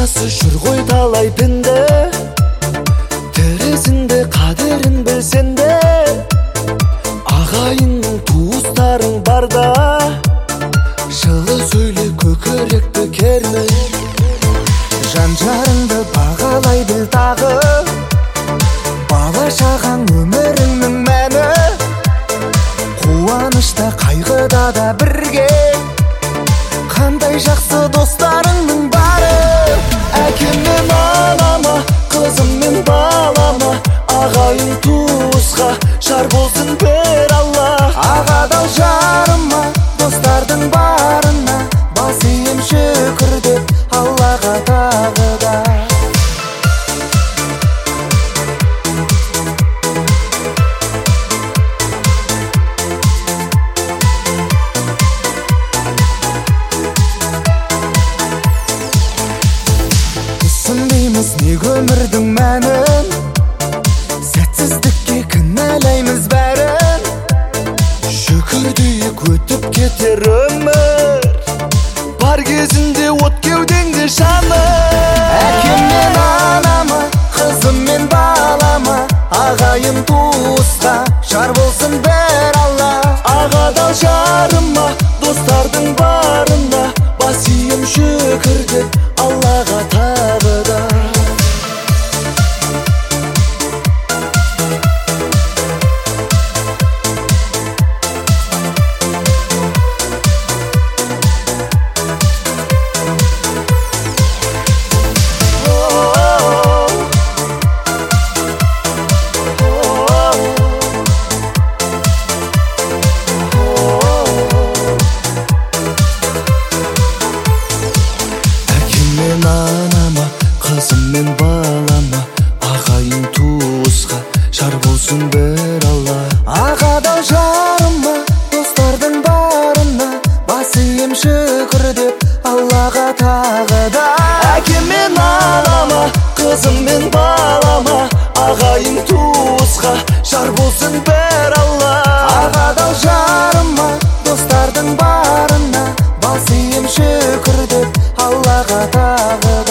жақсы жүр ғой талай дінде, тірісінде қадірін білсен де, ағайынның туыстарың барда, жылы сөйле көкіректі керме. Жан жарыңды бағалай біл тағы, бала шағаң өміріңнің мәні, қуанышта қайғыда да бірге, қандай жақсы достарыңның бары. Әкем мен анама, қызым мен балама, ағайын туысқа жар болсын бер Алла. Ағадал жарыма, достардың барына, бас ием шүкір деп Аллаға тағы да. Түсінбейміз неге өмірдің мәнін, сәтсіздікке кінәлаймыз бәрін. Шүкір дейік өтіп кетер өмір, бар кезінде от кеудеңде жаны. Әкем мен анама, қызым мен балама, ағайын туысқа жар болсын бер Алла. Ағадал жарыма, достардың барына, бас ием шүкір деп Аллаға тағы да. Мен анама, қызым мен балама, ағайын туысқа жар болсын бер Алла. Ағадал жарыма, достардың барына, бас ием шүкір деп Аллаға тағы да. Әкем мен анама, қызым мен балама, ағайын туысқа жар болсын бер Алла. Ағадал жарыма, достардың барына, бас ием шүкір деп Аллаға тағы да.